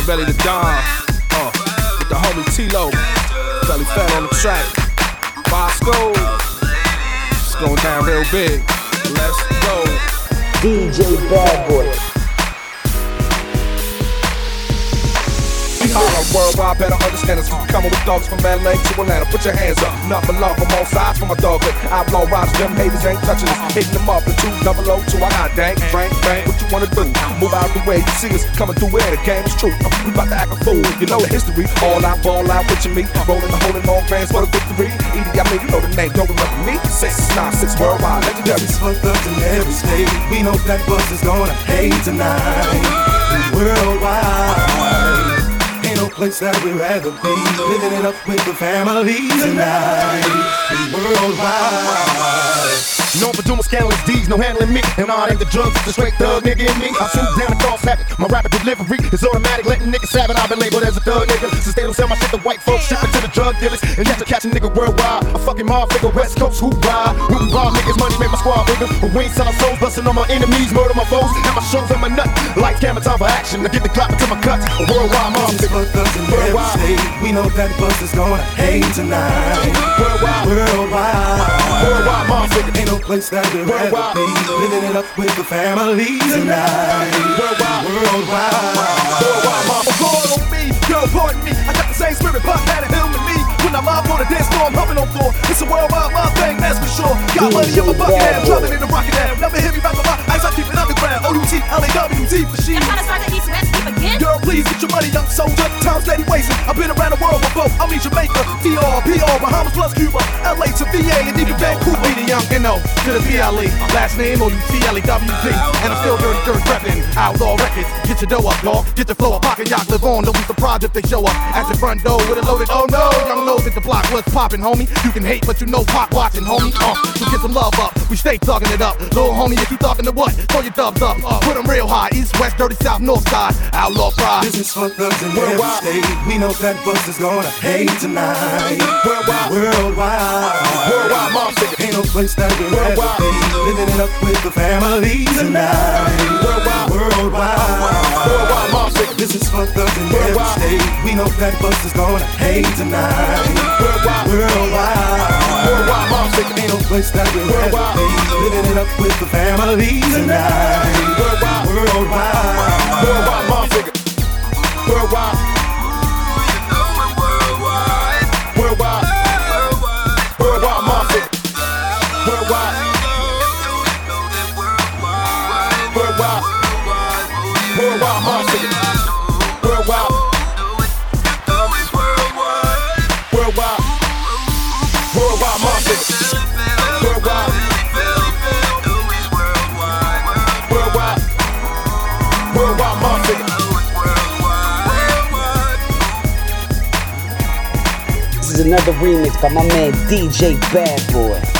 Belly the Don, with the homie T-Lo, Belly Fat on the track, Bosco, it's going down real big, let's go. DJ Bad Boy. Holla worldwide, better understand us. Coming with dogs from LA to Atlanta. Put your hands up, nothing but love from all sides for my dog. Outlaw riders, them haters ain't touching us. Hitting them up, the 200, I got dang, bang, bang. What you wanna do? Move out the way, you see us coming through where the game is true. We about to act a fool, you know the history. All out, ball out, picture me. Rolling the holding on fans for the victory. Edie, I mean, you know the name, don't remember me. 696 worldwide, legendary. It's fucked up in every state. We know that bus is gonna hate tonight. Worldwide. Ain't no place that we'd rather be. Living it up with the family tonight. Worldwide. Known for doing scandalous deeds, no handling me. And all ain't the drugs, it's the straight thug nigga in me. I shoot down the cross habit. My rapid delivery is automatic, letting niggas have it. I've been labeled as a thug nigga. Since they don't sell my shit to white folks, ship it to the drug dealers. And you have to catch a nigga worldwide. A fucking mob figure, West Coast, who ride. We rob niggas, money make my squad bigger. But we ain't selling souls, busting on my enemies, murder my foes. And my shows and my nut. Lights, camera, time for action. I get the clap into my cuts. A worldwide mob figure. Worldwide. We know that bus is gonna hate tonight. Worldwide. Worldwide. Worldwide mob figure. Ain't no place that we'd rather be. Living it up with the family tonight. Worldwide. Worldwide. Worldwide mob figure. Call on me, yo, pardon me. I got the same spirit, but that it held to me. When I'm live on the dance floor, I'm humming on floor. It's a worldwide my thing, that's for sure. Got money in my bucket and dropping in the rocket and never hit me back on my ice, I keep it underground. O-U-T, L-A-W-T for she. I'm trying to start the East West team again. Girl, please get your money, young soldier. Time steady wasting. I've been around the world before. I mean Jamaica, DR, PR, Bahamas plus Cuba, LA to VA, and even Vancouver. Be the young N.O. to the P.L.E. Last name O-U-T-L-E-W-D. And I'm still dirty, reppin'. Outlaw records. Get your dough up, dog. Get your flow up. Pocket yacht, live on. Don't be surprised if they show up at your front door with a loaded. Oh no, young know that the block was poppin', homie. You can hate, but you know Pop watching, homie. So get some love up. We stay thuggin' it up. Little homie, if you thuggin' to what? Throw your dubs up. Put them real high. East, west, dirty, south, north side. Outlaw pride. This is fucked up in every state. We know that bus is gonna hate tonight. Worldwide. Worldwide. Worldwide mob figure. Ain't no place that we'd rather be. Living it up with the family tonight. Worldwide. Worldwide. Worldwide mob figure. This is fucked up in every state. We know that bus is gonna hate tonight. Worldwide. Worldwide. Worldwide mob figure. Ain't no place that we'd rather be. Living it up with the family tonight. Worldwide. Worldwide. Worldwide mob figure. Worldwide. Worldwide. Worldwide mob figure. Worldwide. Worldwide. Worldwide mob figure. Worldwide. Worldwide. Worldwide mob figure. Worldwide. Worldwide. Worldwide mob figure. This is another remix by my man DJ Bad Boy.